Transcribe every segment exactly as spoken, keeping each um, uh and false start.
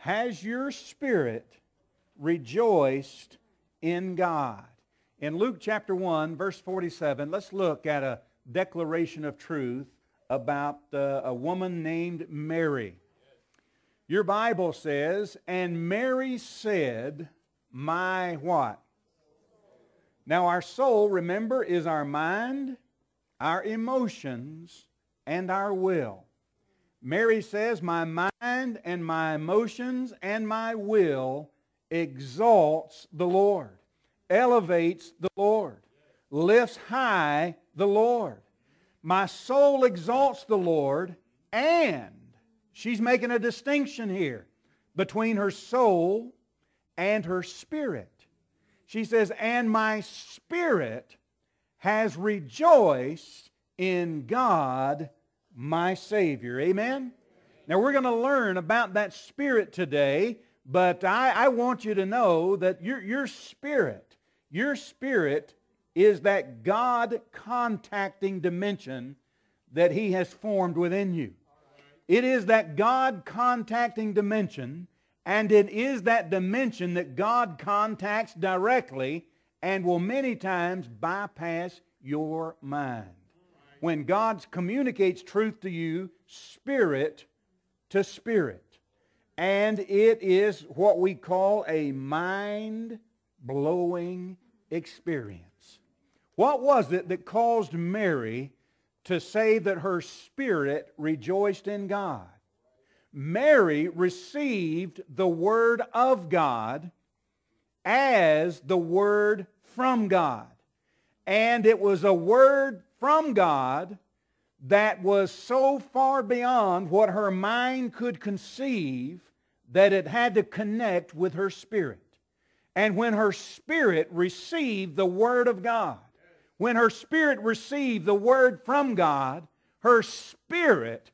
has your spirit rejoiced in God? In Luke chapter one, verse forty-seven, let's look at a declaration of truth about uh, a woman named Mary. Your Bible says, and Mary said, my what? Now our soul, remember, is our mind, our emotions, and our will. Mary says, my mind and my emotions and my will exalts the Lord, elevates the Lord, lifts high the Lord. My soul exalts the Lord, and she's making a distinction here between her soul and her spirit. She says, and my spirit has rejoiced in God, my Savior. Amen? Now we're going to learn about that spirit today, but I, I want you to know that your, your spirit, your spirit is that God-contacting dimension that He has formed within you. It is that God-contacting dimension, and it is that dimension that God contacts directly and will many times bypass your mind. When God communicates truth to you, spirit to spirit. And it is what we call a mind-blowing experience. What was it that caused Mary to say that her spirit rejoiced in God? Mary received the Word of God as the Word from God. And it was a Word from God that was so far beyond what her mind could conceive that it had to connect with her spirit. And when her spirit received the Word of God, when her spirit received the Word from God, her spirit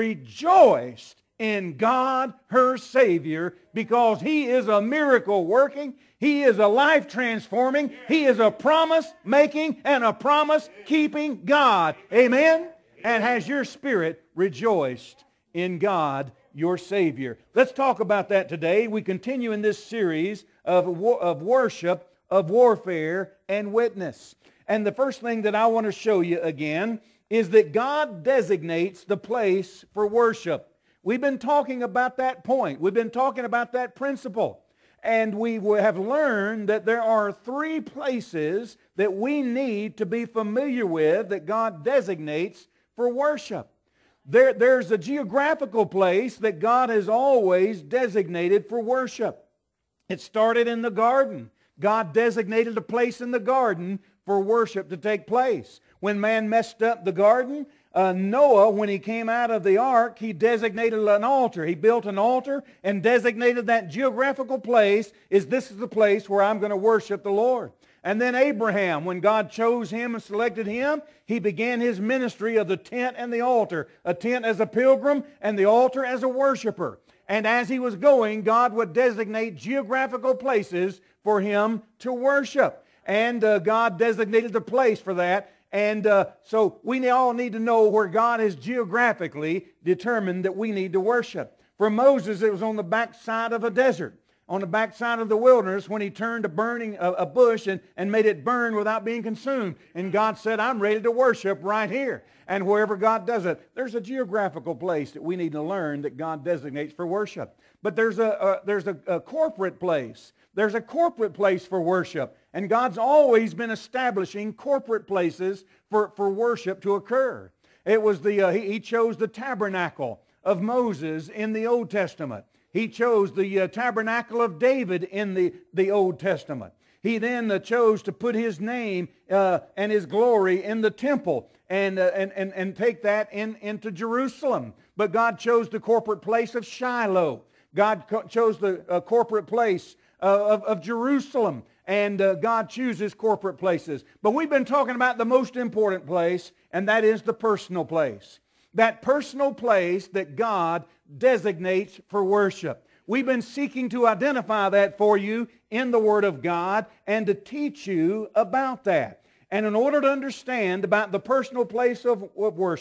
rejoiced in God, her Savior, because He is a miracle working, He is a life transforming, He is a promise making and a promise keeping God. Amen? And has your spirit rejoiced in God, your Savior? Let's talk about that today. We continue in this series of, of worship, of warfare, and witness. And the first thing that I want to show you again is that God designates the place for worship. We've been talking about that point. We've been talking about that principle. And we have learned that there are three places that we need to be familiar with that God designates for worship. There, there's a geographical place that God has always designated for worship. It started in the garden. God designated a place in the garden for worship to take place. When man messed up the garden, uh, Noah, when he came out of the ark, he designated an altar. He built an altar and designated that geographical place as this is the place where I'm going to worship the Lord. And then Abraham, when God chose him and selected him, he began his ministry of the tent and the altar. A tent as a pilgrim and the altar as a worshiper. And as he was going, God would designate geographical places for him to worship. And uh, God designated the place for that. And uh, so we all need to know where God has geographically determined that we need to worship. For Moses, it was on the backside of a desert, on the backside of the wilderness when he turned a burning a, a bush and, and made it burn without being consumed. And God said, I'm ready to worship right here. And wherever God does it, there's a geographical place that we need to learn that God designates for worship. But there's a, a there's a, a corporate place. There's a corporate place for worship. And God's always been establishing corporate places for, for worship to occur. It was the, uh, he, he chose the tabernacle of Moses in the Old Testament. He chose the uh, tabernacle of David in the, the Old Testament. He then uh, chose to put His name uh, and His glory in the temple and, uh, and, and, and take that in, into Jerusalem. But God chose the corporate place of Shiloh. God co- chose the uh, corporate place uh, of, of Jerusalem. And uh, God chooses corporate places. But we've been talking about the most important place, and that is the personal place. That personal place that God designates for worship. We've been seeking to identify that for you in the Word of God and to teach you about that. And in order to understand about the personal place of, of worship,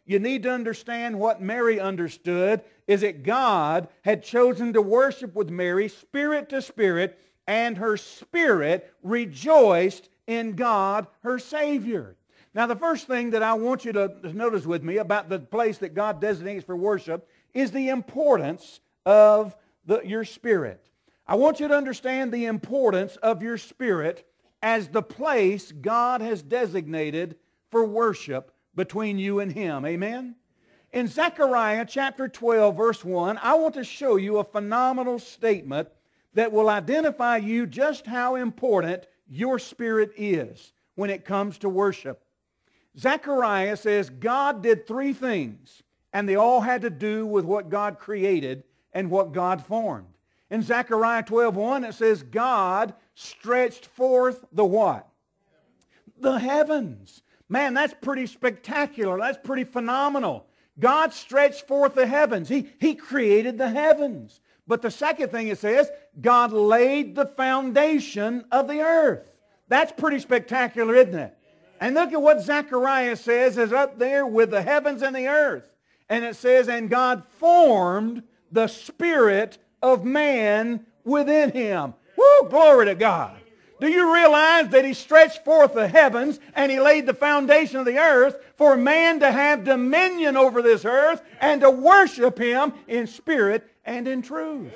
you need to understand what Mary understood is that God had chosen to worship with Mary spirit to spirit, and her spirit rejoiced in God, her Savior. Now, the first thing that I want you to notice with me about the place that God designates for worship is the importance of the, your spirit. I want you to understand the importance of your spirit as the place God has designated for worship between you and Him. Amen? In Zechariah chapter twelve, verse one, I want to show you a phenomenal statement that will identify you just how important your spirit is when it comes to worship. Zechariah says God did three things, and they all had to do with what God created and what God formed. In Zechariah twelve one, it says God stretched forth the what? The heavens. Man, that's pretty spectacular. That's pretty phenomenal. God stretched forth the heavens. He, he created the heavens. But the second thing it says, God laid the foundation of the earth. That's pretty spectacular, isn't it? And look at what Zechariah says is up there with the heavens and the earth. And it says, and God formed the spirit of man within him. Woo, glory to God. Do you realize that He stretched forth the heavens and He laid the foundation of the earth for man to have dominion over this earth and to worship Him in spirit and in truth?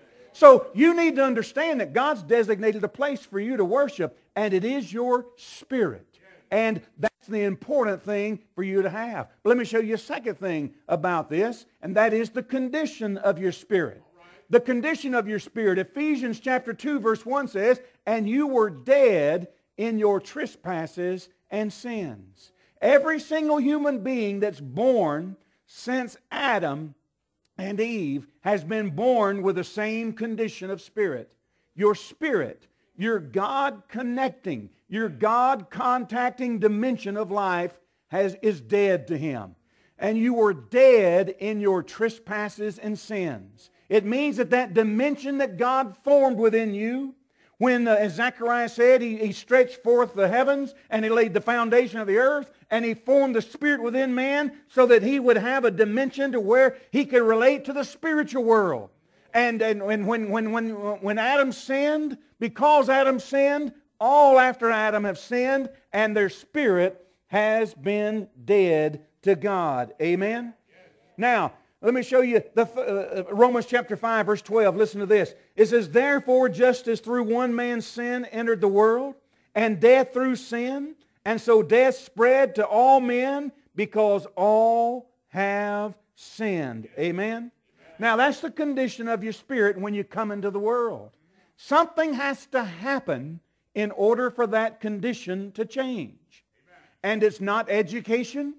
So you need to understand that God's designated a place for you to worship, and it is your spirit. And that's the important thing for you to have. But let me show you a second thing about this, and that is the condition of your spirit. The condition of your spirit. Ephesians chapter two verse one says, and you were dead in your trespasses and sins. Every single human being that's born since Adam and Eve has been born with the same condition of spirit. Your spirit, your God-connecting, your God-contacting dimension of life has, is dead to Him. And you were dead in your trespasses and sins. It means that that dimension that God formed within you, when, uh, as Zechariah said, he, he stretched forth the heavens and He laid the foundation of the earth and He formed the spirit within man so that he would have a dimension to where he could relate to the spiritual world. And, and, and when, when, when, when Adam sinned, because Adam sinned, all after Adam have sinned, and their spirit has been dead to God. Amen? Now, let me show you the, uh, Romans chapter five, verse twelve. Listen to this. It says, therefore, just as through one man's sin entered the world, and death through sin, and so death spread to all men because all have sinned. Amen? Now, that's the condition of your spirit when you come into the world. Something has to happen in order for that condition to change. And it's not education.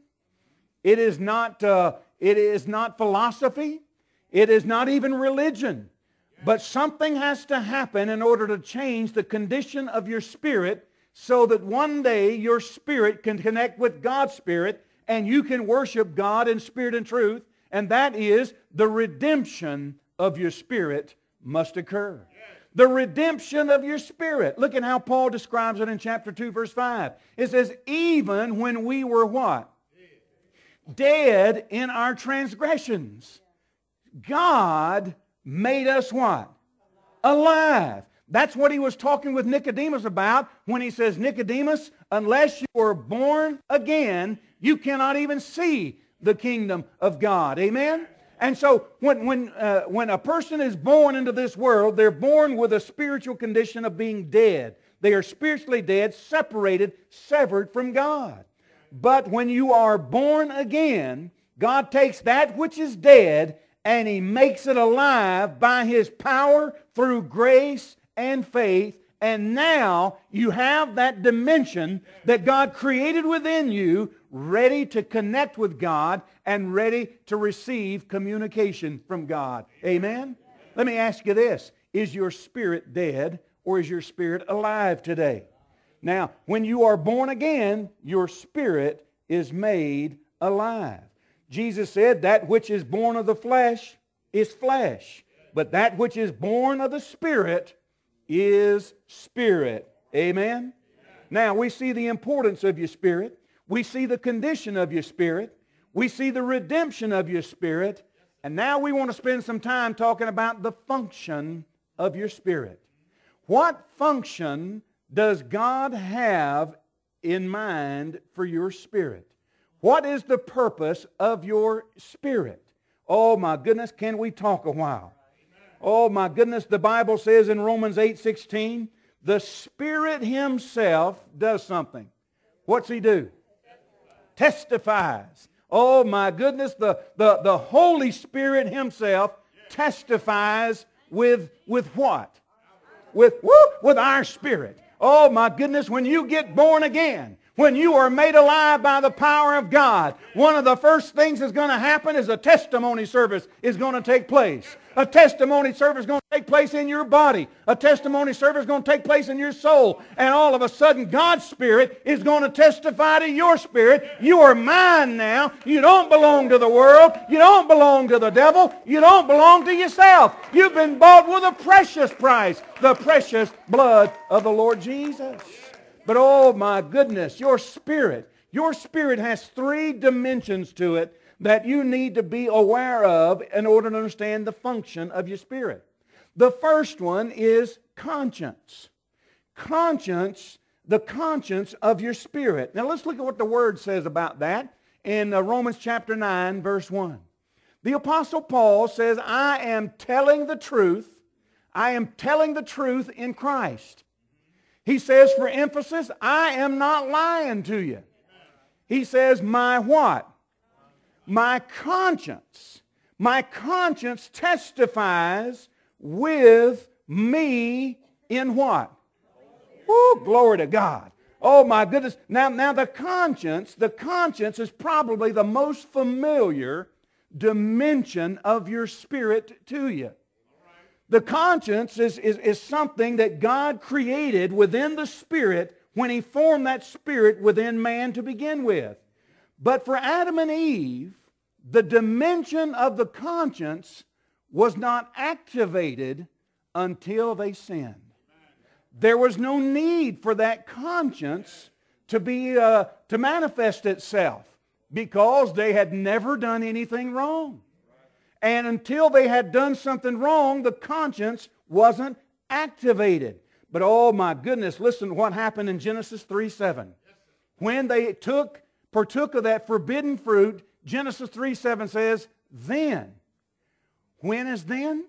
It is not... Uh, It is not philosophy. It is not even religion. But something has to happen in order to change the condition of your spirit so that one day your spirit can connect with God's spirit and you can worship God in spirit and truth. And that is the redemption of your spirit must occur. The redemption of your spirit. Look at how Paul describes it in chapter two, verse five. It says, even when we were what? Dead in our transgressions, God made us what? Alive. That's what He was talking with Nicodemus about when He says, Nicodemus, unless you are born again, you cannot even see the kingdom of God. Amen? And so when, when, uh, when a person is born into this world, they're born with a spiritual condition of being dead. They are spiritually dead, separated, severed from God. But when you are born again, God takes that which is dead and He makes it alive by His power through grace and faith. And now you have that dimension that God created within you, ready to connect with God and ready to receive communication from God. Amen? Let me ask you this. Is your spirit dead or is your spirit alive today? Now, when you are born again, your spirit is made alive. Jesus said, that which is born of the flesh is flesh, but that which is born of the Spirit is spirit. Amen? Now, we see the importance of your spirit. We see the condition of your spirit. We see the redemption of your spirit. And now we want to spend some time talking about the function of your spirit. What function does God have in mind for your spirit? What is the purpose of your spirit? Oh my goodness, can we talk a while? Oh my goodness, the Bible says in Romans eight sixteen, the Spirit Himself does something. What's He do? Testifies. Oh my goodness, the, the, the Holy Spirit Himself testifies with, with what? With, woo, with our spirit. Oh my goodness, when you get born again, when you are made alive by the power of God, one of the first things that's going to happen is a testimony service is going to take place. A testimony service is going to take place in your body. A testimony service is going to take place in your soul. And all of a sudden, God's Spirit is going to testify to your spirit. You are mine now. You don't belong to the world. You don't belong to the devil. You don't belong to yourself. You've been bought with a precious price, the precious blood of the Lord Jesus. But oh my goodness, your spirit, your spirit has three dimensions to it that you need to be aware of in order to understand the function of your spirit. The first one is conscience. Conscience, the conscience of your spirit. Now let's look at what the Word says about that in uh, Romans chapter nine, verse one. The Apostle Paul says, I am telling the truth. I am telling the truth in Christ. He says, for emphasis, I am not lying to you. He says, my what? My conscience. My conscience testifies with me in what? Oh, glory to God. Oh my goodness. Now, now the conscience, the conscience is probably the most familiar dimension of your spirit to you. The conscience is, is, is something that God created within the spirit when He formed that spirit within man to begin with. But for Adam and Eve, the dimension of the conscience was not activated until they sinned. There was no need for that conscience to be uh, to manifest itself because they had never done anything wrong. And until they had done something wrong, the conscience wasn't activated. But oh my goodness, listen to what happened in Genesis three seven. When they took, partook of that forbidden fruit, Genesis three seven says, then. When is then?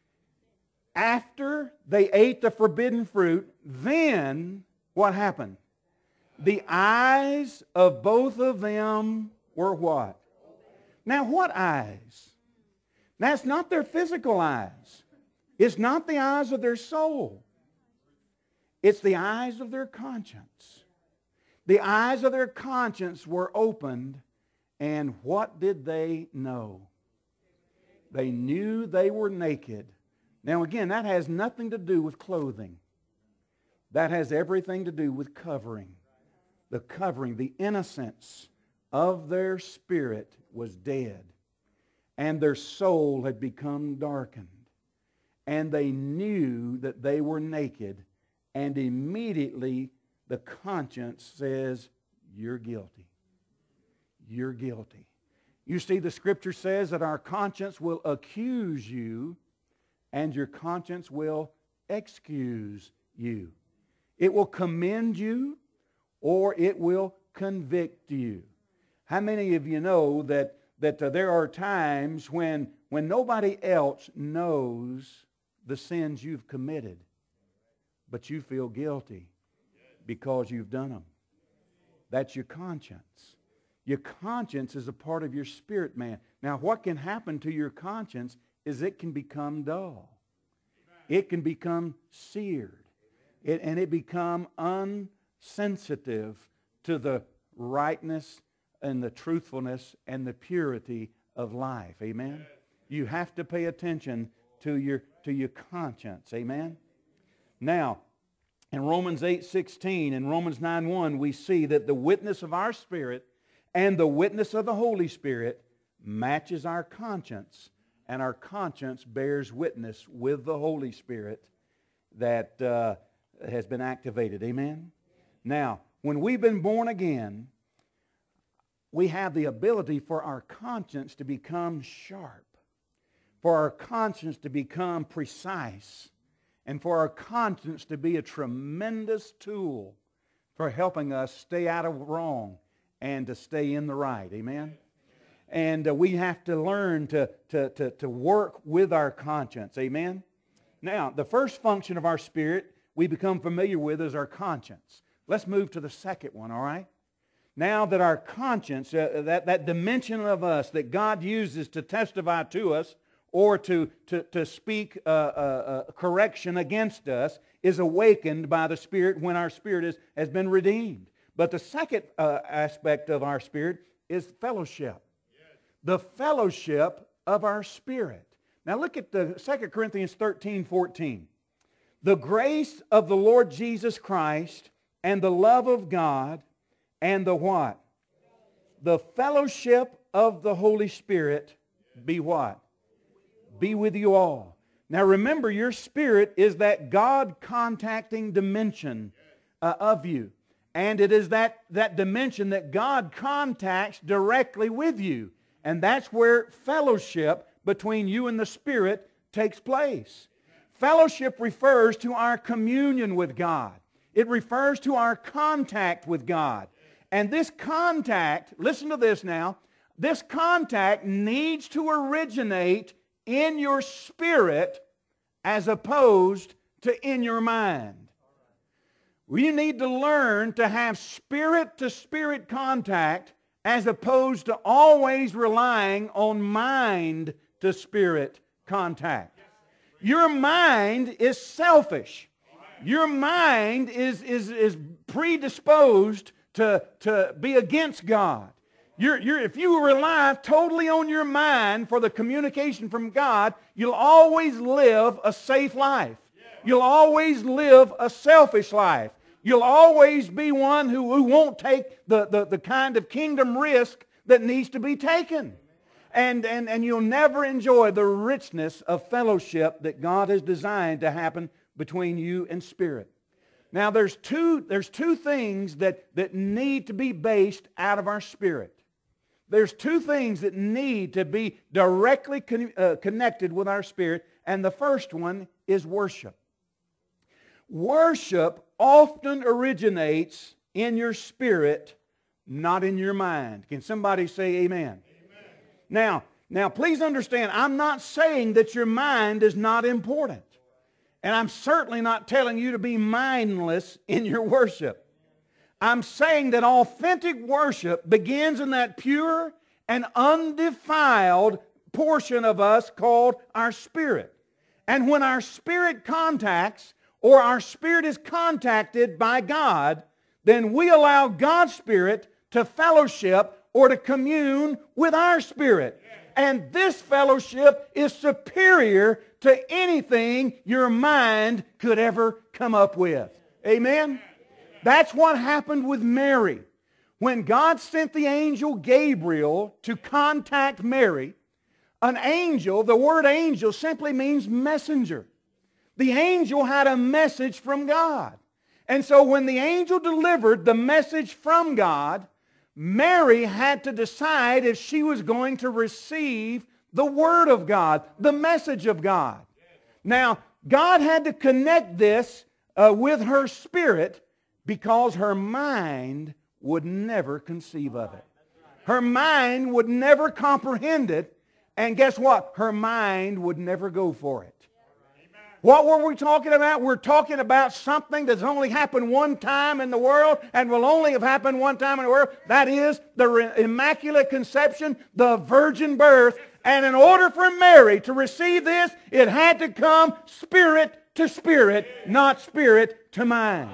After they ate the forbidden fruit, then what happened? The eyes of both of them were what? Now what eyes? That's not their physical eyes. It's not the eyes of their soul. It's the eyes of their conscience. The eyes of their conscience were opened, and what did they know? They knew they were naked. Now again, that has nothing to do with clothing. That has everything to do with covering. The covering, the innocence of their spirit was dead. And their soul had become darkened. And they knew that they were naked. And immediately the conscience says, you're guilty. You're guilty. You see, the Scripture says that our conscience will accuse you and your conscience will excuse you. It will commend you or it will convict you. How many of you know that, that uh, there are times when, when nobody else knows the sins you've committed, but you feel guilty because you've done them? That's your conscience. Your conscience is a part of your spirit, man. Now, what can happen to your conscience is it can become dull. It can become seared. It, and it become unsensitive to the rightness and the truthfulness and the purity of life. Amen? You have to pay attention to your, to your conscience. Amen? Now, in Romans eight sixteen and Romans nine one, we see that the witness of our spirit and the witness of the Holy Spirit matches our conscience, and our conscience bears witness with the Holy Spirit that uh, has been activated. Amen? Now, when we've been born again, we have the ability for our conscience to become sharp, for our conscience to become precise, and for our conscience to be a tremendous tool for helping us stay out of wrong and to stay in the right. Amen? And uh, we have to learn to, to, to, to work with our conscience. Amen? Now, the first function of our spirit we become familiar with is our conscience. Let's move to the second one, all right? Now that our conscience, uh, that, that dimension of us that God uses to testify to us or to, to, to speak uh, uh, uh, correction against us, is awakened by the Spirit when our spirit is, has been redeemed. But the second uh, aspect of our spirit is fellowship. Yes. The fellowship of our spirit. Now look at the Second Corinthians thirteen fourteen. The grace of the Lord Jesus Christ and the love of God and the what? The fellowship of the Holy Spirit be what? Be with you all. Now remember, your spirit is that God-contacting dimension uh, of you. And it is that, that dimension that God contacts directly with you. And that's where fellowship between you and the Spirit takes place. Fellowship refers to our communion with God. It refers to our contact with God. And this contact, listen to this now, this contact needs to originate in your spirit as opposed to in your mind. We need to learn to have spirit-to-spirit contact as opposed to always relying on mind-to-spirit contact. Your mind is selfish. Your mind is, is, is predisposed to, to be against God. You're, you're, if you rely totally on your mind for the communication from God, you'll always live a safe life. You'll always live a selfish life. You'll always be one who, who won't take the, the, the kind of kingdom risk that needs to be taken. And, and, and you'll never enjoy the richness of fellowship that God has designed to happen between you and Spirit. Now there's two, there's two things that, that need to be based out of our spirit. There's two things that need to be directly con- uh, connected with our spirit, and the first one is worship. Worship often originates in your spirit, not in your mind. Can somebody say amen? Amen. Now, now please understand, I'm not saying that your mind is not important. And I'm certainly not telling you to be mindless in your worship. I'm saying that authentic worship begins in that pure and undefiled portion of us called our spirit. And when our spirit contacts or our spirit is contacted by God, then we allow God's Spirit to fellowship or to commune with our spirit. And this fellowship is superior to anything your mind could ever come up with. Amen? That's what happened with Mary. When God sent the angel Gabriel to contact Mary, an angel, the word angel simply means messenger. The angel had a message from God. And so when the angel delivered the message from God, Mary had to decide if she was going to receive the Word of God, the message of God. Now, God had to connect this uh, with her spirit because her mind would never conceive of it. Her mind would never comprehend it. And guess what? Her mind would never go for it. What were we talking about? We're talking about something that's only happened one time in the world and will only have happened one time in the world. That is the Immaculate Conception, the virgin birth. And in order for Mary to receive this, it had to come spirit to spirit, not spirit to mind.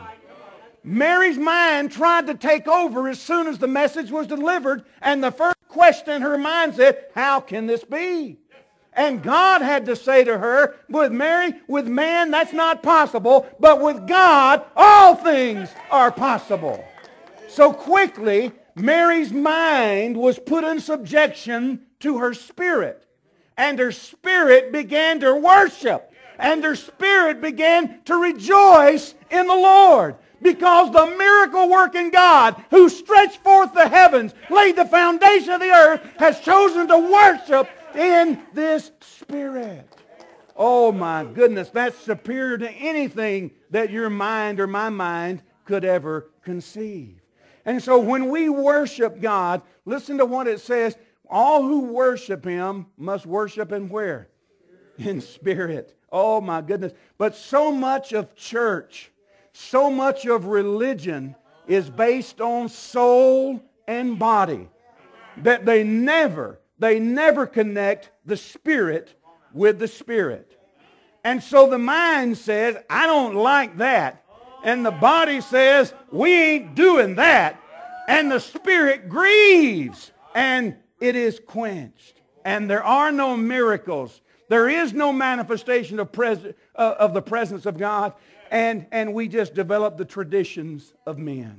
Mary's mind tried to take over as soon as the message was delivered, and the first question in her mind said, how can this be? And God had to say to her, with Mary, with man, that's not possible, but with God, all things are possible. So quickly, Mary's mind was put in subjection to her spirit. And her spirit began to worship. And her spirit began to rejoice in the Lord. Because the miracle-working God who stretched forth the heavens, laid the foundation of the earth, has chosen to worship in this Spirit. Oh my goodness, that's superior to anything that your mind or my mind could ever conceive. And so when we worship God, listen to what it says. All who worship Him must worship Him where? In spirit. Oh my goodness. But so much of church, so much of religion is based on soul and body that they never, they never connect the spirit with the spirit. And so the mind says, I don't like that. And the body says, we ain't doing that. And the spirit grieves. And it is quenched. And there are no miracles. There is no manifestation of, pres- uh, of the presence of God. And, and we just develop the traditions of men.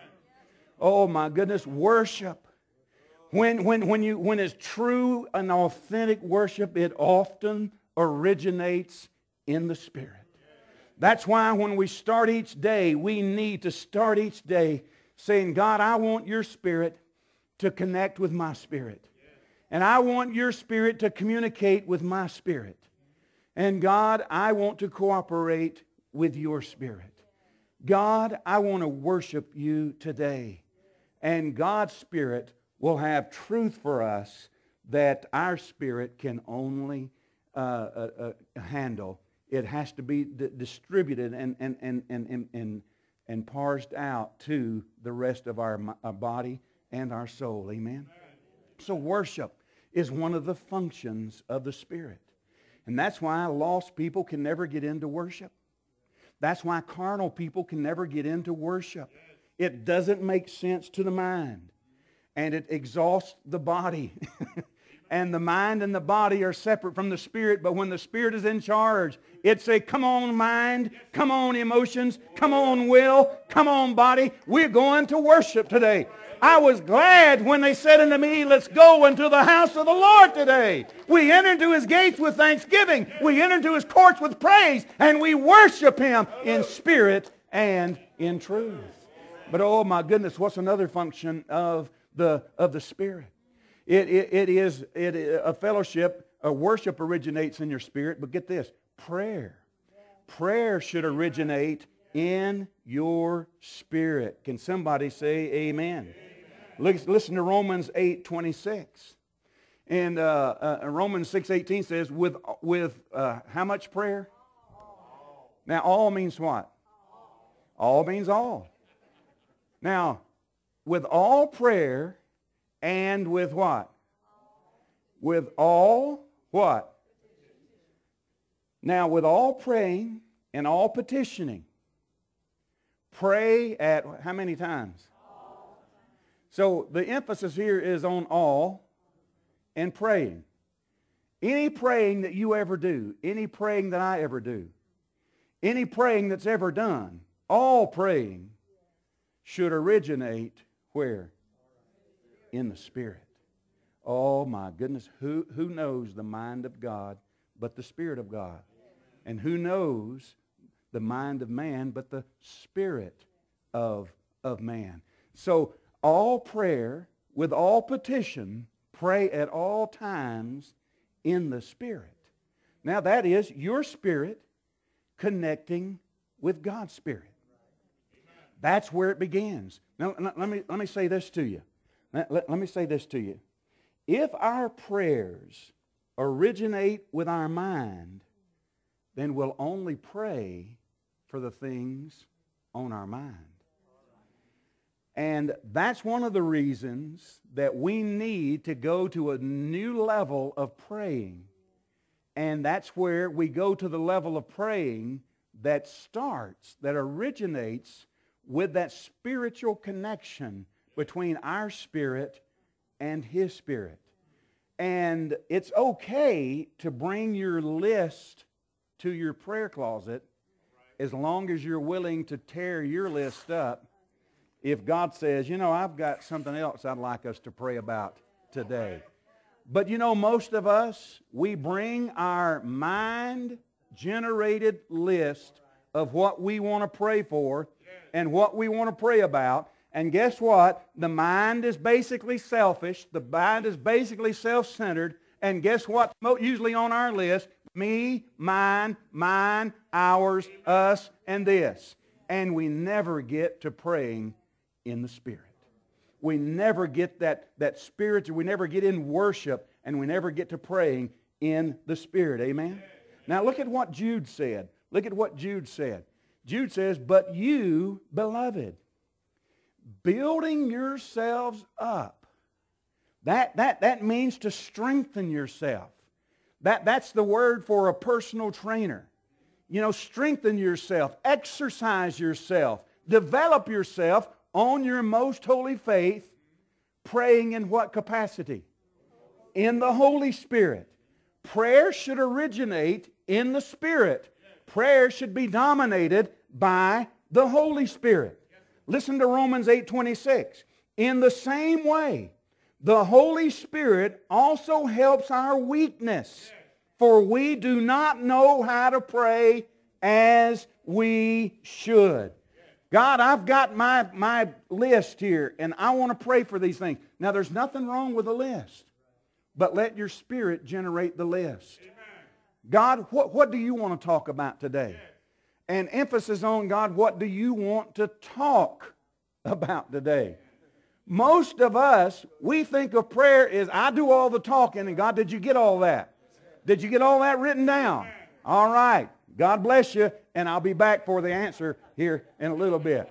Oh my goodness, worship. When, when, when, you, when it's true and authentic worship, it often originates in the Spirit. That's why when we start each day, we need to start each day saying, God, I want your Spirit to connect with my spirit. And I want your Spirit to communicate with my spirit. And God, I want to cooperate with your Spirit. God, I want to worship you today. And God's Spirit will have truth for us that our spirit can only uh, uh, uh, handle. It has to be d- distributed and, and, and, and, and, and, and parsed out to the rest of our, our body and our soul. Amen? So worship is one of the functions of the Spirit. And that's why lost people can never get into worship. That's why carnal people can never get into worship. It doesn't make sense to the mind. And it exhausts the body. And the mind and the body are separate from the Spirit. But when the Spirit is in charge, it's a come on mind, come on emotions, come on will, come on body. We're going to worship today. I was glad when they said unto me, let's go into the house of the Lord today. We enter into His gates with thanksgiving. We enter into His courts with praise. And we worship Him in spirit and in truth. But oh my goodness, what's another function of the, of the Spirit? It, it, it is it, a fellowship, a worship originates in your spirit. But get this, prayer. Prayer should originate in your spirit. Can somebody say amen? Amen. Listen to Romans eight twenty-six. And uh, uh, Romans six eighteen says, with, with uh, how much prayer? All. Now, all means what? All. All means all. Now, with all prayer and with what? With all what? Now, with all praying and all petitioning, pray at how many times? So the emphasis here is on all and praying. Any praying that you ever do, any praying that I ever do, any praying that's ever done, all praying should originate where? In the Spirit. Oh my goodness, who, who knows the mind of God but the Spirit of God? And who knows the mind of man but the Spirit of, of man? So all prayer with all petition, pray at all times in the Spirit. Now that is your spirit connecting with God's Spirit. That's where it begins. Now let me, let me say this to you. Let, let, let me say this to you. If our prayers originate with our mind, then we'll only pray for the things on our mind. And that's one of the reasons that we need to go to a new level of praying. And that's where we go to the level of praying that starts, that originates with that spiritual connection between our spirit and His Spirit. And it's okay to bring your list to your prayer closet as long as you're willing to tear your list up if God says, you know, I've got something else I'd like us to pray about today. But you know, most of us, we bring our mind-generated list of what we want to pray for and what we want to pray about. And guess what? The mind is basically selfish. The mind is basically self-centered. And guess what? Usually on our list, me, mine, mine, ours, us, and this. And we never get to praying in the Spirit. We never get that, that spiritual, we never get in worship, and we never get to praying in the Spirit. Amen? Now look at what Jude said. Look at what Jude said. Jude says, "But you, beloved, building yourselves up." That, that, that means to strengthen yourself. That, that's the word for a personal trainer. You know, strengthen yourself, exercise yourself, develop yourself on your most holy faith, praying in what capacity? In the Holy Spirit. Prayer should originate in the Spirit. Prayer should be dominated by the Holy Spirit. Listen to Romans eight twenty-six. "In the same way, the Holy Spirit also helps our weakness, for we do not know how to pray as we should." God, I've got my, my list here, and I want to pray for these things. Now, there's nothing wrong with a list, but let your Spirit generate the list. Amen. God, what, what do you want to talk about today? Yes. And emphasis on, God, what do you want to talk about today? Most of us, we think of prayer as, I do all the talking, and God, did you get all that? Did you get all that written down? All right. God bless you, and I'll be back for the answer here in a little bit.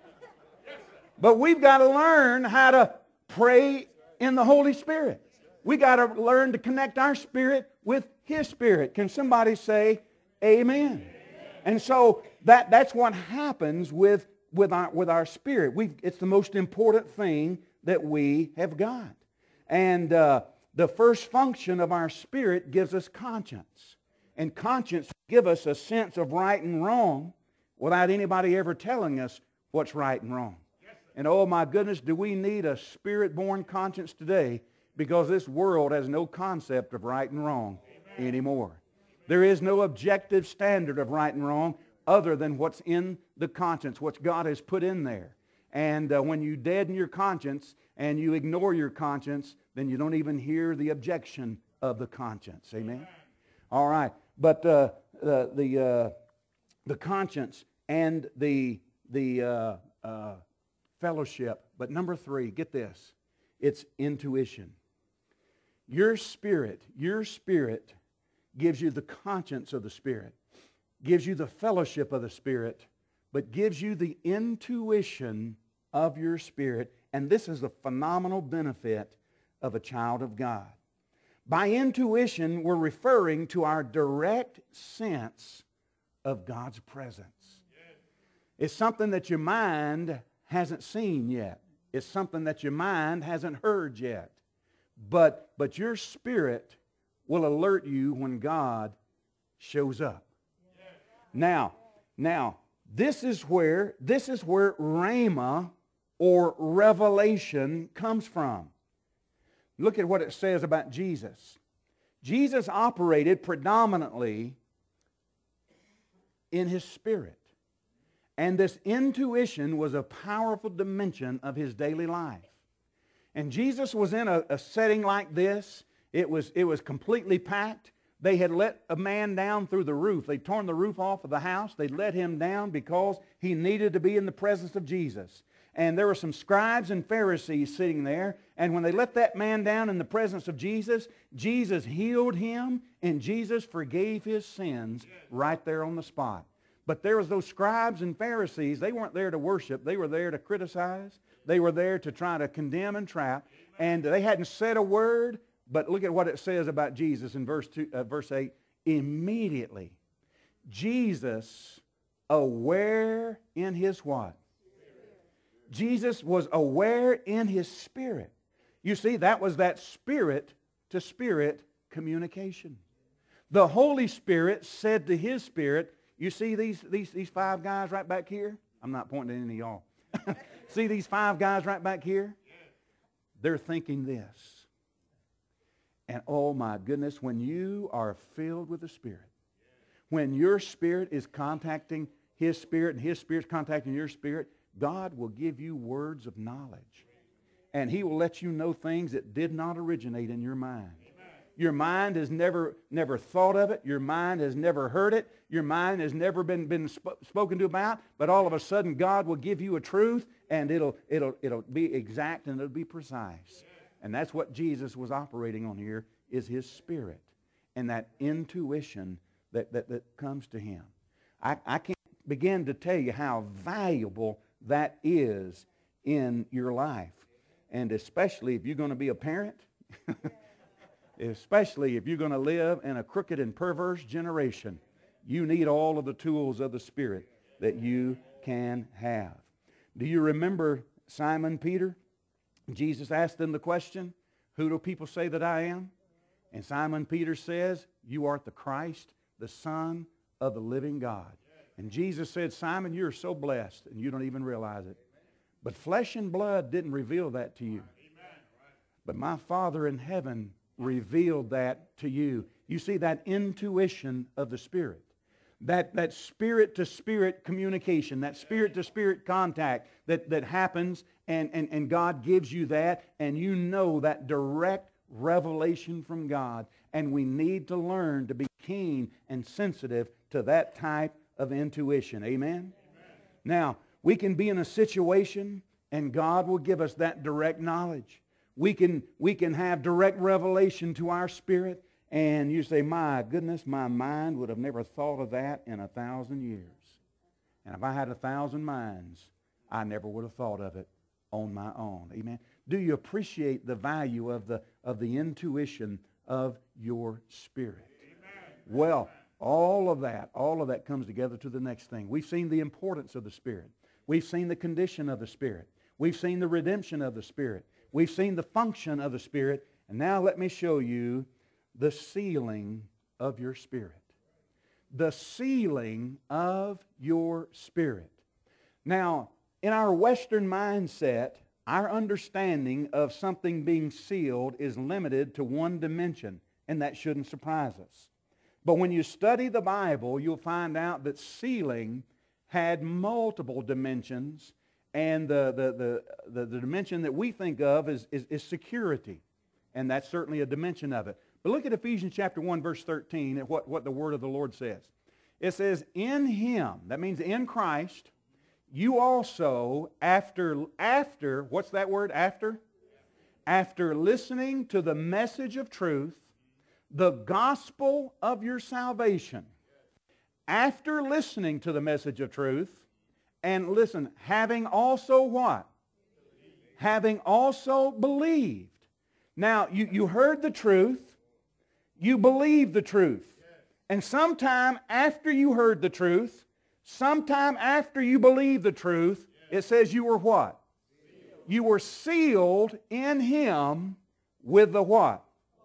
But we've got to learn how to pray in the Holy Spirit. We've got to learn to connect our spirit with His Spirit. Can somebody say amen? Amen. And so that, that's what happens with, with, our, with our spirit. We've, it's the most important thing that we have got. And uh, the first function of our spirit gives us conscience. And conscience gives us a sense of right and wrong without anybody ever telling us what's right and wrong. And oh my goodness, do we need a spirit-born conscience today, because this world has no concept of right and wrong Amen. Anymore. There is no objective standard of right and wrong other than what's in the conscience, what God has put in there. And uh, when you deaden your conscience and you ignore your conscience, then you don't even hear the objection of the conscience. Amen? Amen. All right. But uh, the the, uh, the conscience and the the uh, uh, fellowship. But number three, get this: it's intuition. Your spirit, your spirit gives you the conscience of the Spirit, gives you the fellowship of the Spirit, but gives you the intuition of your spirit. And this is a phenomenal benefit of a child of God. By intuition, we're referring to our direct sense of God's presence. It's something that your mind hasn't seen yet. It's something that your mind hasn't heard yet. But, but your spirit will alert you when God shows up. Now, now, this is where, this is where rhema or revelation comes from. Look at what it says about Jesus. Jesus operated predominantly in His Spirit. And this intuition was a powerful dimension of His daily life. And Jesus was in a, a setting like this. It was, it was completely packed. They had let a man down through the roof. They'd torn the roof off of the house. They'd let him down because he needed to be in the presence of Jesus. And there were some scribes and Pharisees sitting there. And when they let that man down in the presence of Jesus, Jesus healed him and Jesus forgave his sins right there on the spot. But there was those scribes and Pharisees. They weren't there to worship. They were there to criticize. They were there to try to condemn and trap. And they hadn't said a word. But look at what it says about Jesus in verse two, uh, verse eight. Immediately, Jesus, aware in His what? Jesus was aware in His spirit. You see, that was that spirit-to-spirit communication. The Holy Spirit said to His Spirit, you see these, these, these five guys right back here? I'm not pointing at any of y'all. See these five guys right back here? They're thinking this. And oh my goodness, when you are filled with the Spirit, when your spirit is contacting His Spirit and His Spirit's contacting your spirit, God will give you words of knowledge. And He will let you know things that did not originate in your mind. Your mind has never, never thought of it. Your mind has never heard it. Your mind has never been, been sp- spoken to about. But all of a sudden, God will give you a truth, and it'll, it'll, it'll be exact and it'll be precise. And that's what Jesus was operating on here, is His Spirit and that intuition that, that, that comes to Him. I, I can't begin to tell you how valuable that is in your life. And especially if you're going to be a parent, especially if you're going to live in a crooked and perverse generation, you need all of the tools of the Spirit that you can have. Do you remember Simon Peter? Jesus asked him the question, who do people say that I am? And Simon Peter says, you art the Christ, the Son of the living God. And Jesus said, Simon, you're so blessed, and you don't even realize it. But flesh and blood didn't reveal that to you. But my Father in heaven revealed that to you. You see, that intuition of the Spirit, that, that spirit-to-spirit communication, that spirit-to-spirit contact that, that happens, and, and, and God gives you that, and you know that direct revelation from God. And we need to learn to be keen and sensitive to that type of intuition. Amen? Amen. Now, we can be in a situation, and God will give us that direct knowledge. We can, we can have direct revelation to our spirit, and you say, my goodness, my mind would have never thought of that in a thousand years. And if I had a thousand minds, I never would have thought of it on my own. Amen. Do you appreciate the value of the, of the intuition of your spirit? Amen. Well, all of that, all of that comes together to the next thing. We've seen the importance of the Spirit. We've seen the condition of the Spirit. We've seen the redemption of the Spirit. We've seen the function of the Spirit. And now let me show you the sealing of your spirit. The sealing of your spirit. Now, in our Western mindset, our understanding of something being sealed is limited to one dimension, and that shouldn't surprise us. But when you study the Bible, you'll find out that sealing had multiple dimensions, and the, the, the, the, the dimension that we think of is, is, is security, and that's certainly a dimension of it. But look at Ephesians chapter one, verse thirteen, at what, what the Word of the Lord says. It says, in Him, that means in Christ, you also, after, after, what's that word, after? After listening to the message of truth, the gospel of your salvation, after listening to the message of truth, and listen, having also what? Having also believed. Now, you, you heard the truth, you believed the truth. And sometime after you heard the truth, sometime after you believed the truth, it says you were what? You were sealed in Him with the what?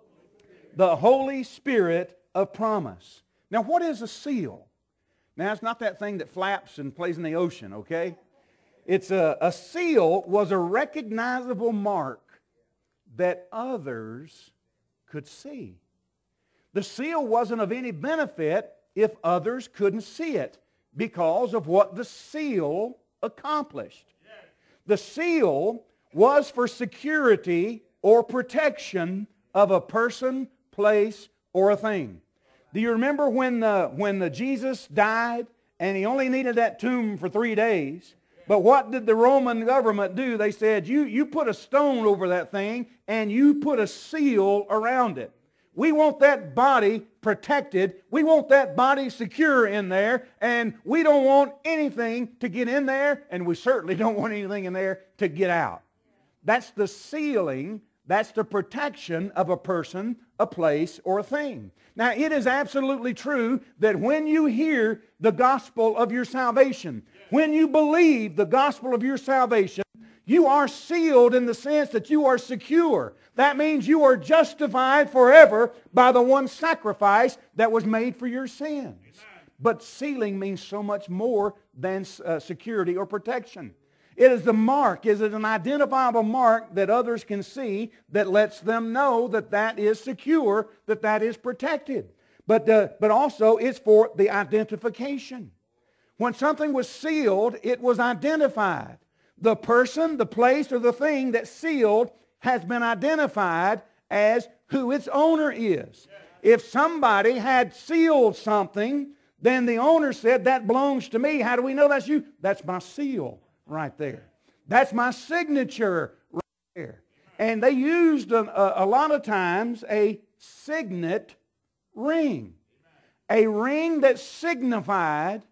The Holy Spirit of promise. Now, what is a seal? Now, it's not that thing that flaps and plays in the ocean, okay? It's a, a seal was a recognizable mark that others could see. The seal wasn't of any benefit if others couldn't see it because of what the seal accomplished. The seal was for security or protection of a person, place, or a thing. Do you remember when, the, when the Jesus died and He only needed that tomb for three days? But what did the Roman government do? They said, you, you put a stone over that thing and you put a seal around it. We want that body protected. We want that body secure in there. And we don't want anything to get in there. And we certainly don't want anything in there to get out. That's the sealing. That's the protection of a person, a place, or a thing. Now, it is absolutely true that when you hear the gospel of your salvation, when you believe the gospel of your salvation, you are sealed in the sense that you are secure. That means you are justified forever by the one sacrifice that was made for your sins. Amen. But sealing means so much more than uh, security or protection. It is the mark. Is it an identifiable mark that others can see that lets them know that that is secure, that that is protected? But, uh, but also it's for the identification. When something was sealed, it was identified. The person, the place, or the thing that's sealed has been identified as who its owner is. If somebody had sealed something, then the owner said, that belongs to me. How do we know that's you? That's my seal right there. That's my signature right there. And they used a, a lot of times a signet ring. A ring that signified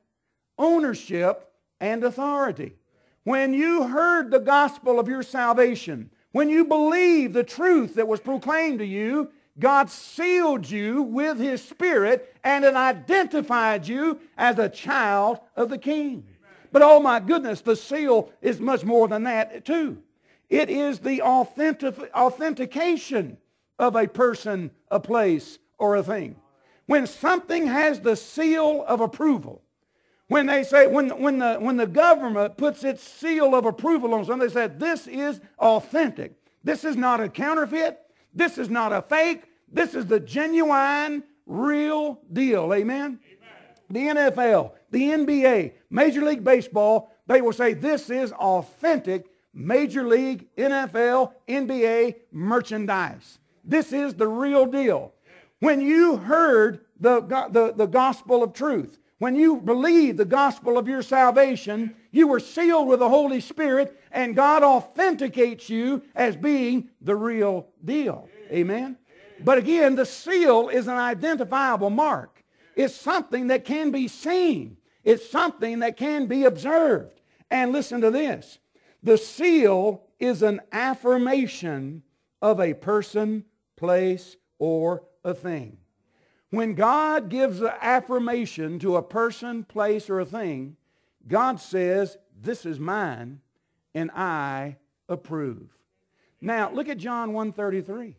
ownership and authority. When you heard the gospel of your salvation, when you believed the truth that was proclaimed to you, God sealed you with His Spirit and it identified you as a child of the King. But oh my goodness, the seal is much more than that too. It is the authentic, authentication of a person, a place, or a thing. When something has the seal of approval, when they say, when, when, the, when the government puts its seal of approval on something, they say, this is authentic. This is not a counterfeit. This is not a fake. This is the genuine, real deal. Amen? Amen? The N F L, the N B A, Major League Baseball, they will say this is authentic Major League, N F L, N B A merchandise. This is the real deal. When you heard the, the, the gospel of truth, when you believed the gospel of your salvation, you were sealed with the Holy Spirit, and God authenticates you as being the real deal. Amen? But again, the seal is an identifiable mark. It's something that can be seen. It's something that can be observed. And listen to this. The seal is an affirmation of a person, place, or a thing. When God gives an affirmation to a person, place, or a thing, God says, this is mine, and I approve. Now, look at John one thirty-three.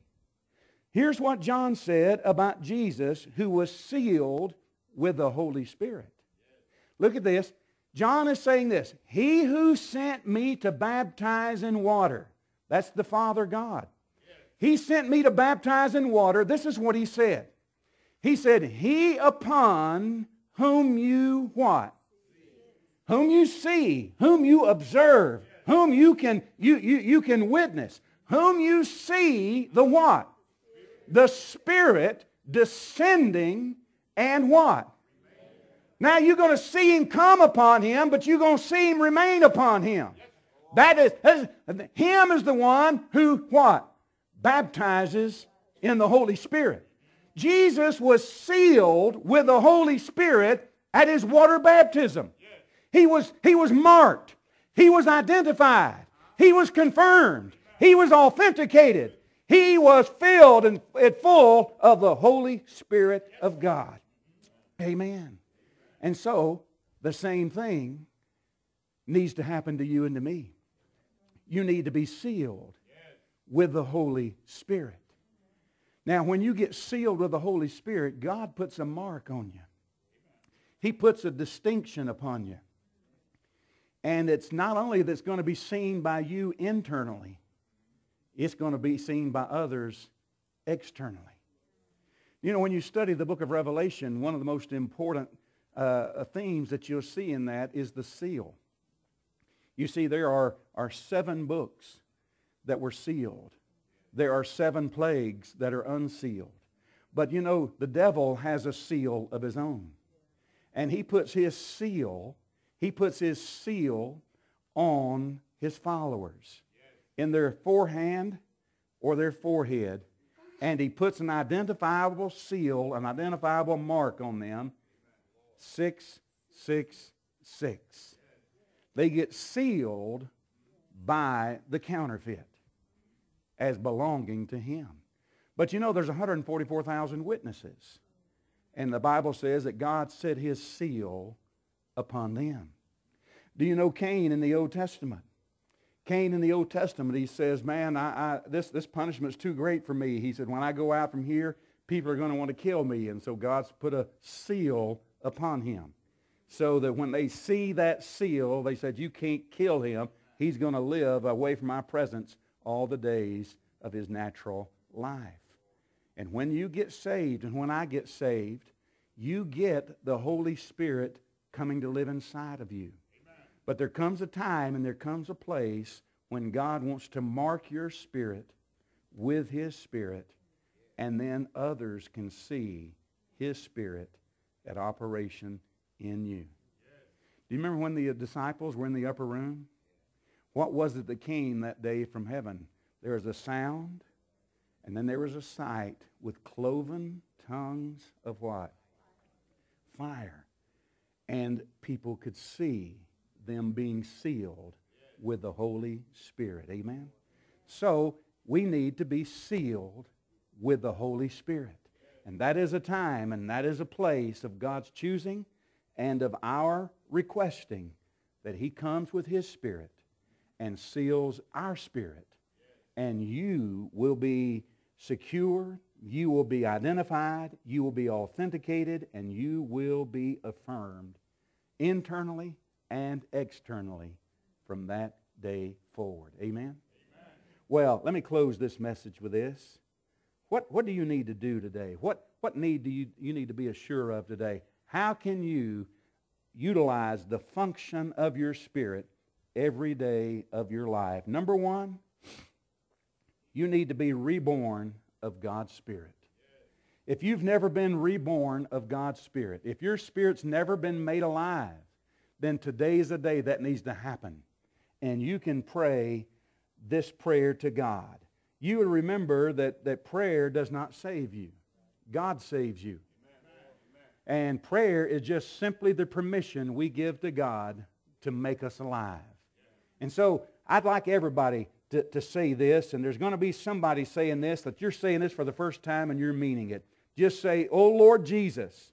Here's what John said about Jesus, who was sealed with the Holy Spirit. Look at this. John is saying this. He who sent me to baptize in water. That's the Father God. He sent me to baptize in water. This is what he said. He said, he upon whom you what? Whom you see, whom you observe, whom you can, you, you, you can witness, whom you see the what? The Spirit descending and what? Now you're going to see Him come upon him, but you're going to see Him remain upon him. That is, Him is the one who what? Baptizes in the Holy Spirit. Jesus was sealed with the Holy Spirit at His water baptism. He was, he was marked. He was identified. He was confirmed. He was authenticated. He was filled and, and full of the Holy Spirit of God. Amen. And so, the same thing needs to happen to you and to me. You need to be sealed with the Holy Spirit. Now, when you get sealed with the Holy Spirit, God puts a mark on you. He puts a distinction upon you. And it's not only that's going to be seen by you internally, it's going to be seen by others externally. You know, when you study the book of Revelation, one of the most important uh, themes that you'll see in that is the seal. You see, there are, are seven books that were sealed. There are seven plagues that are unsealed. But you know, the devil has a seal of his own. And he puts his seal, he puts his seal on his followers. In their forehand or their forehead. And he puts an identifiable seal, an identifiable mark on them. six six six. They get sealed by the counterfeit as belonging to him. But you know, there's one hundred forty-four thousand witnesses. And the Bible says that God set His seal upon them. Do you know Cain in the Old Testament? Cain in the Old Testament, he says, man, I, I, this, this punishment's too great for me. He said, when I go out from here, people are going to want to kill me. And so God's put a seal upon him. So that when they see that seal, they said, you can't kill him. He's going to live away from my presence all the days of his natural life. And when you get saved, and when I get saved, you get the Holy Spirit coming to live inside of you. But there comes a time and there comes a place when God wants to mark your spirit with His Spirit, and then others can see His Spirit at operation in you. Do you remember when the disciples were in the upper room? What was it that came that day from heaven? There was a sound, and then there was a sight with cloven tongues of what? Fire. And people could see them being sealed with the Holy Spirit. Amen? So, we need to be sealed with the Holy Spirit. And that is a time and that is a place of God's choosing and of our requesting that He comes with His Spirit and seals our spirit. And you will be secure, you will be identified, you will be authenticated, and you will be affirmed internally and externally from that day forward. Amen? Amen. Well, let me close this message with this. What, what do you need to do today? What, what need do you, you need to be assured of today? How can you utilize the function of your spirit every day of your life? Number one, you need to be reborn of God's Spirit. If you've never been reborn of God's Spirit, if your spirit's never been made alive, then today is the day that needs to happen. And you can pray this prayer to God. You will remember that, that prayer does not save you. God saves you. Amen. And prayer is just simply the permission we give to God to make us alive. And so I'd like everybody to, to say this, and there's going to be somebody saying this, that you're saying this for the first time and you're meaning it. Just say, "Oh Lord Jesus,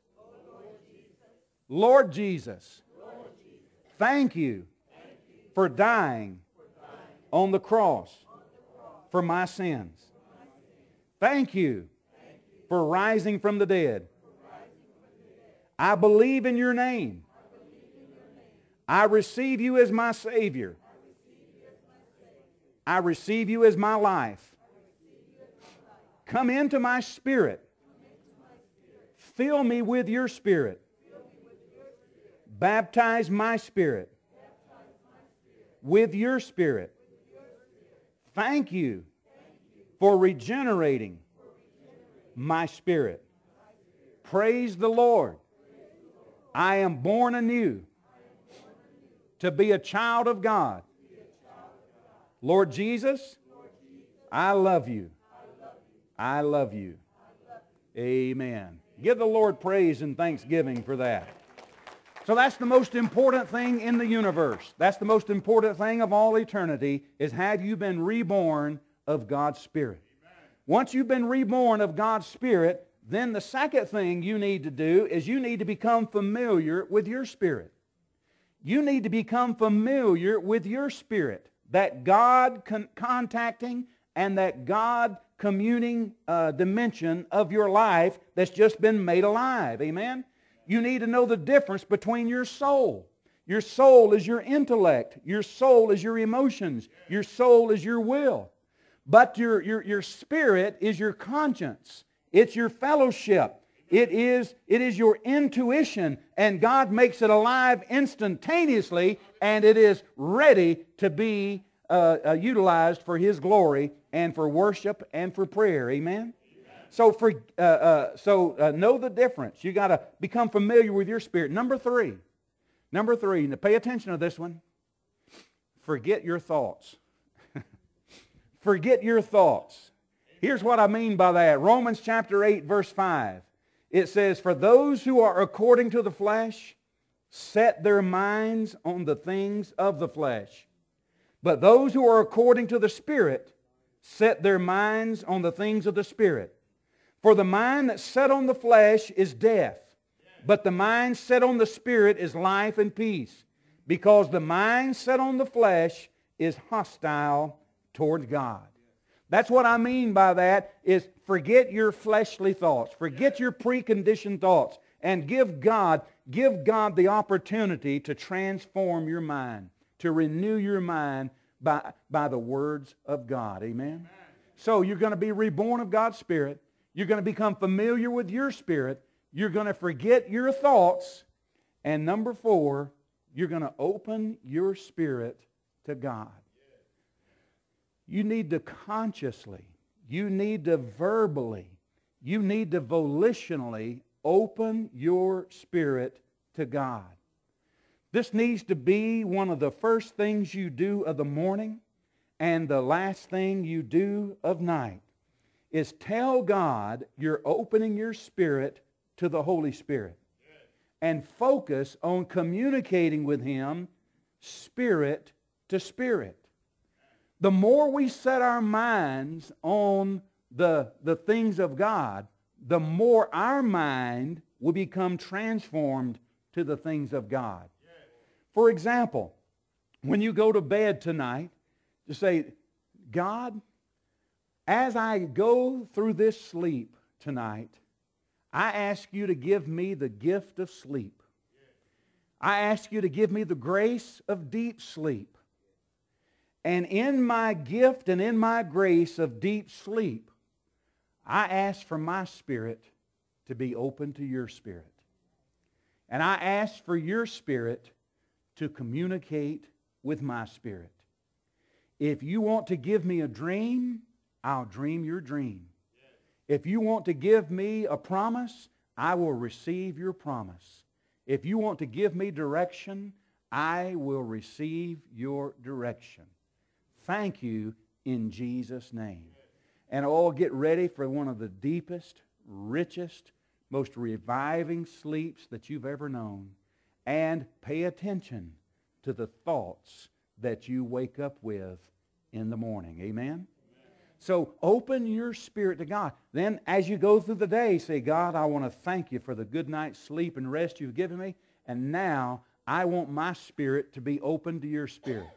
Lord Jesus, thank you for dying on the cross for my sins. Thank you for rising from the dead. I believe in your name. I receive you as my Savior. I receive you as my life. Come into my spirit. Fill me with your Spirit. Baptize my spirit with your Spirit. Thank you for regenerating my spirit. Praise the Lord. I am born anew to be a child of God. Lord Jesus, I love you. I love you. Amen. Give the Lord praise and thanksgiving for that. So that's the most important thing in the universe. That's the most important thing of all eternity, is have you been reborn of God's Spirit. Once you've been reborn of God's Spirit, then the second thing you need to do is you need to become familiar with your spirit. You need to become familiar with your spirit. That God con- contacting and that God communing uh, dimension of your life that's just been made alive. Amen? You need to know the difference between your soul. Your soul is your intellect. Your soul is your emotions. Your soul is your will. But your, your, your spirit is your conscience. It's your fellowship. It is, it is your intuition. And God makes it alive instantaneously, and it is ready to be uh, uh, utilized for His glory and for worship and for prayer. Amen? So, for, uh, uh, so uh, know the difference. You got to become familiar with your spirit. Number three. Number three. Now pay attention to this one. Forget your thoughts. Forget your thoughts. Here's what I mean by that. Romans chapter eight, verse five. It says, "For those who are according to the flesh set their minds on the things of the flesh. But those who are according to the Spirit set their minds on the things of the Spirit. For the mind that's set on the flesh is death, but the mind set on the Spirit is life and peace. Because the mind set on the flesh is hostile towards God." That's what I mean by that, is forget your fleshly thoughts. Forget your preconditioned thoughts. And give God, give God the opportunity to transform your mind, to renew your mind by, by the words of God. Amen? Amen. So you're going to be reborn of God's Spirit. You're going to become familiar with your spirit. You're going to forget your thoughts. And number four, you're going to open your spirit to God. You need to consciously, you need to verbally, you need to volitionally open your spirit to God. This needs to be one of the first things you do of the morning and the last thing you do of night, is tell God you're opening your spirit to the Holy Spirit. And focus on communicating with Him spirit to spirit. The more we set our minds on the, the things of God, the more our mind will become transformed to the things of God. For example, when you go to bed tonight, to say, God, as I go through this sleep tonight, I ask you to give me the gift of sleep. I ask you to give me the grace of deep sleep. And in my gift and in my grace of deep sleep, I ask for my spirit to be open to your spirit. And I ask for your spirit to communicate with my spirit. If you want to give me a dream, I'll dream your dream. If you want to give me a promise, I will receive your promise. If you want to give me direction, I will receive your direction. Thank you in Jesus' name. And all get ready for one of the deepest, richest, most reviving sleeps that you've ever known. And pay attention to the thoughts that you wake up with in the morning. Amen? So open your spirit to God. Then as you go through the day, say, God, I want to thank you for the good night's sleep and rest you've given me. And now I want my spirit to be open to your spirit.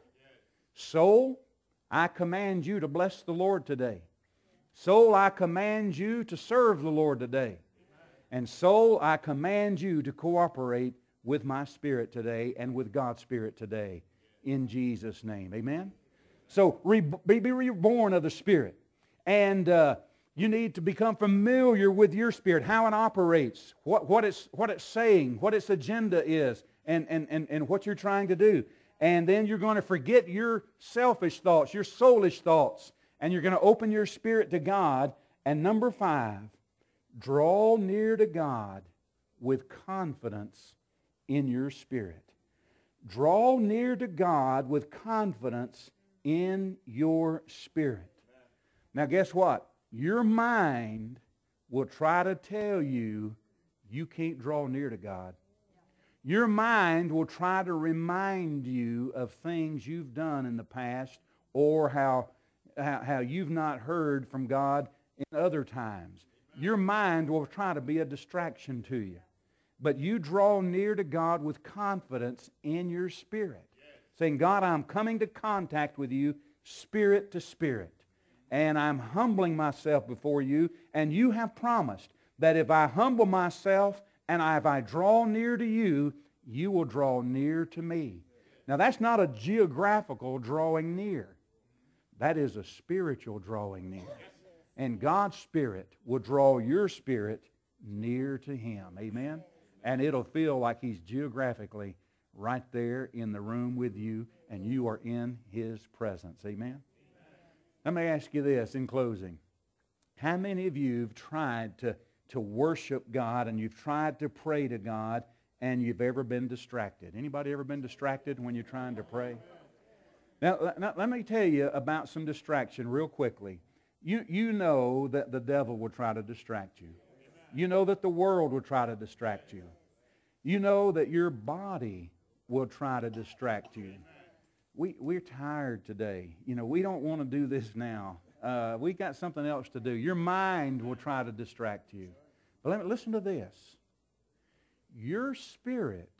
Soul, I command you to bless the Lord today. Soul, I command you to serve the Lord today. And soul, I command you to cooperate with my spirit today and with God's spirit today. In Jesus' name. Amen? So re- be reborn of the Spirit. And uh, you need to become familiar with your spirit, how it operates, what, what, it's, what it's saying, what its agenda is, and, and, and, and what you're trying to do. And then you're going to forget your selfish thoughts, your soulish thoughts, and you're going to open your spirit to God. And number five, draw near to God with confidence in your spirit. Draw near to God with confidence in your spirit. Now guess what? Your mind will try to tell you you can't draw near to God. Your mind will try to remind you of things you've done in the past, or how, how, how you've not heard from God in other times. Your mind will try to be a distraction to you. But you draw near to God with confidence in your spirit. Saying, God, I'm coming to contact with you spirit to spirit. And I'm humbling myself before you. And you have promised that if I humble myself and if I draw near to you, you will draw near to me. Now that's not a geographical drawing near. That is a spiritual drawing near. And God's Spirit will draw your spirit near to Him. Amen? And it'll feel like He's geographically right there in the room with you, and you are in His presence. Amen? Let me ask you this in closing. How many of you have tried to, to worship God, and you've tried to pray to God, and you've ever been distracted? Anybody ever been distracted when you're trying to pray? Now, now let me tell you about some distraction real quickly. You, you know that the devil will try to distract you. You know that the world will try to distract you. You know that your body will try to distract you. We, we're tired today. You know, we don't want to do this now. Uh, we got something else to do. Your mind will try to distract you. But let me listen to this. Your spirit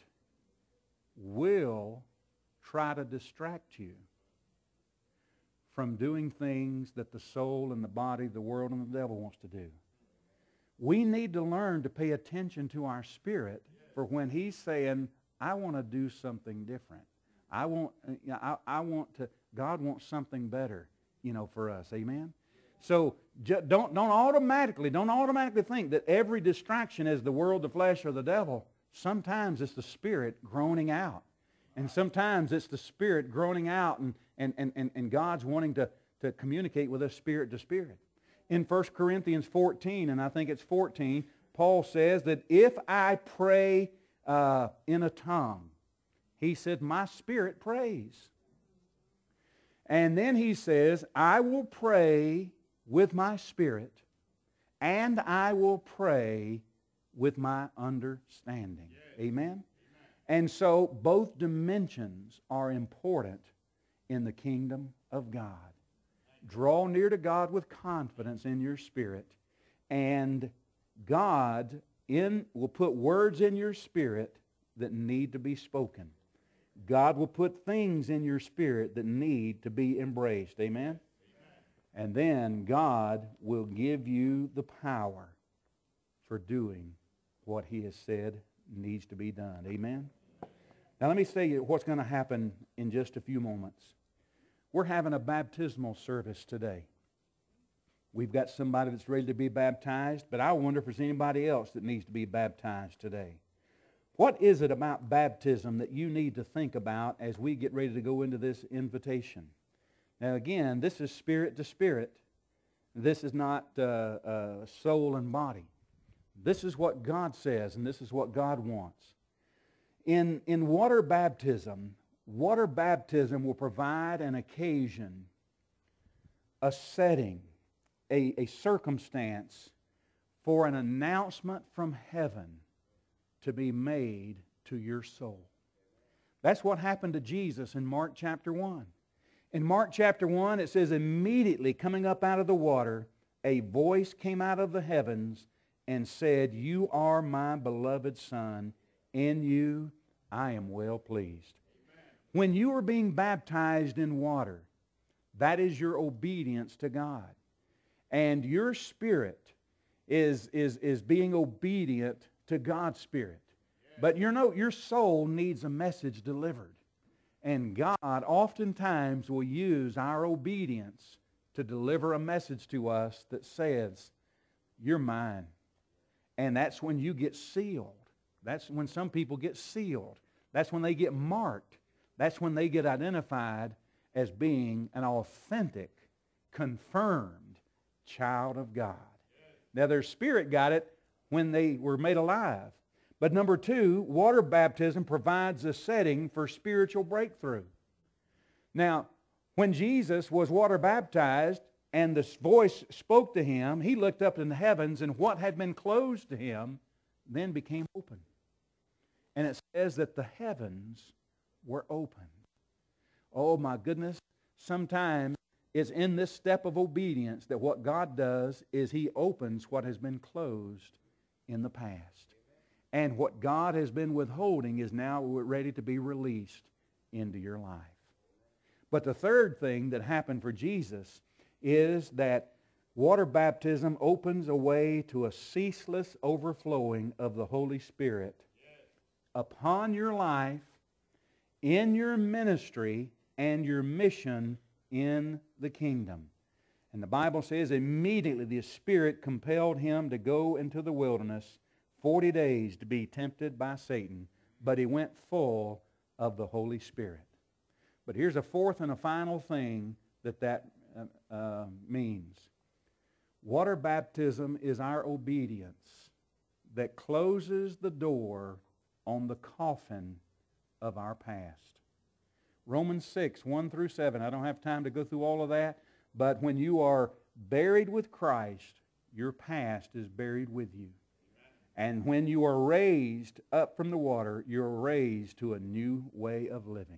will try to distract you from doing things that the soul and the body, the world, and the devil wants to do. We need to learn to pay attention to our spirit for when He's saying, I want to do something different. I want, I, I want to, God wants something better, you know, for us. Amen? So don't, don't automatically, don't automatically think that every distraction is the world, the flesh, or the devil. Sometimes it's the Spirit groaning out. And sometimes it's the Spirit groaning out and, and, and, and, and God's wanting to, to communicate with us spirit to spirit. In First Corinthians fourteen, and I think it's fourteen, Paul says that if I pray uh, in a tongue, he said, my spirit prays. And then he says, I will pray with my spirit, and I will pray with my understanding. Yes. Amen? Amen? And so both dimensions are important in the kingdom of God. Draw near to God with confidence in your spirit, and God in, will put words in your spirit that need to be spoken. God will put things in your spirit that need to be embraced. Amen? Amen? And then God will give you the power for doing what He has said needs to be done. Amen? Now let me say you what's going to happen in just a few moments. We're having a baptismal service today. We've got somebody that's ready to be baptized, but I wonder if there's anybody else that needs to be baptized today. What is it about baptism that you need to think about as we get ready to go into this invitation? Now again, this is spirit to spirit. This is not uh, uh, soul and body. This is what God says, and this is what God wants. In, in water baptism, water baptism will provide an occasion, a setting, a, a circumstance for an announcement from heaven to be made to your soul. That's what happened to Jesus in Mark chapter one. In Mark chapter one, it says, immediately coming up out of the water, a voice came out of the heavens and said, you are my beloved Son. In you I am well pleased. Amen. When you are being baptized in water, that is your obedience to God. And your spirit is, is, is being obedient to God's Spirit. But you know, your soul needs a message delivered. And God oftentimes will use our obedience to deliver a message to us that says, you're mine. And that's when you get sealed. That's when some people get sealed. That's when they get marked. That's when they get identified as being an authentic, confirmed child of God. Now their spirit got it when they were made alive. But number two, water baptism provides a setting for spiritual breakthrough. Now, when Jesus was water baptized and the voice spoke to him, he looked up in the heavens, and what had been closed to him then became open. And it says that the heavens were opened. Oh my goodness, sometimes it's in this step of obedience that what God does is He opens what has been closed in the past. And what God has been withholding is now ready to be released into your life. But the third thing that happened for Jesus is that water baptism opens a way to a ceaseless overflowing of the Holy Spirit upon your life, in your ministry, and your mission in the kingdom. And the Bible says immediately the Spirit compelled him to go into the wilderness forty days to be tempted by Satan, but he went full of the Holy Spirit. But here's a fourth and a final thing that that uh, uh, means. Water baptism is our obedience that closes the door on the coffin of our past. Romans six, one through seven. I don't have time to go through all of that, but when you are buried with Christ, your past is buried with you. And when you are raised up from the water, you're raised to a new way of living.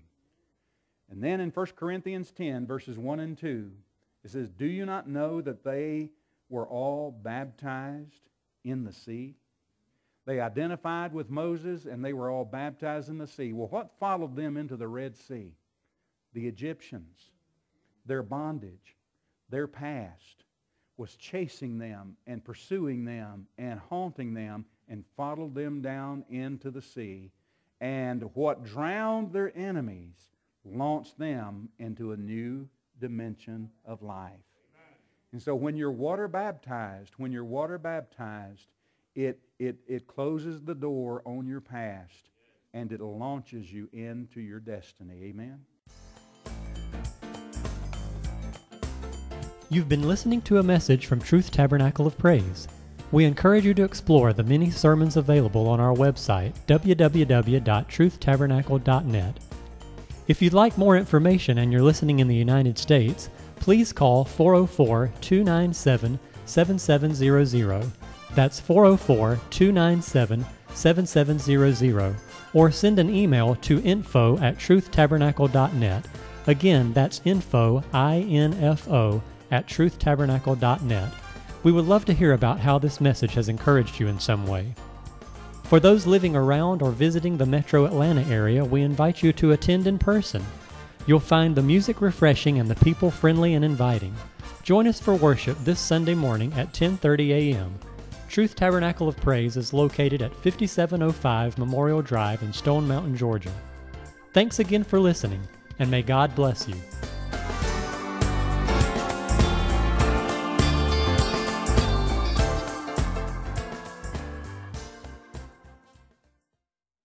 And then in First Corinthians ten, verses one and two, it says, do you not know that they were all baptized in the sea? They identified with Moses, and they were all baptized in the sea. Well, what followed them into the Red Sea? The Egyptians, their bondage, their past was chasing them and pursuing them and haunting them and followed them down into the sea. And what drowned their enemies launched them into a new dimension of life. Amen. And so when you're water baptized, when you're water baptized, it, it, it closes the door on your past, and it launches you into your destiny. Amen? You've been listening to a message from Truth Tabernacle of Praise. We encourage you to explore the many sermons available on our website, w w w dot truth tabernacle dot net. If you'd like more information and you're listening in the United States, please call four oh four, two nine seven, seven seven zero zero. That's four oh four, two nine seven, seven seven zero zero. Or send an email to info at truth tabernacle dot net. Again, that's info, I N F O, at truth tabernacle dot net. We would love to hear about how this message has encouraged you in some way. For those living around or visiting the metro Atlanta area, we invite you to attend in person. You'll find the music refreshing and the people friendly and inviting. Join us for worship this Sunday morning at ten thirty a.m. Truth Tabernacle of Praise is located at fifty-seven oh five Memorial Drive in Stone Mountain, Georgia. Thanks again for listening, and may God bless you.